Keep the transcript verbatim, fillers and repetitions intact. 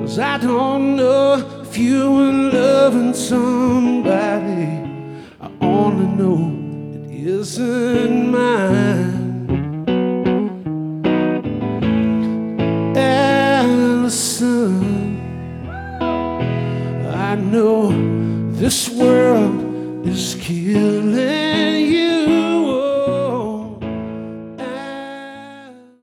'cause I don't know if you were loving somebody. I only know it isn't mine. Allison, I know this world is killing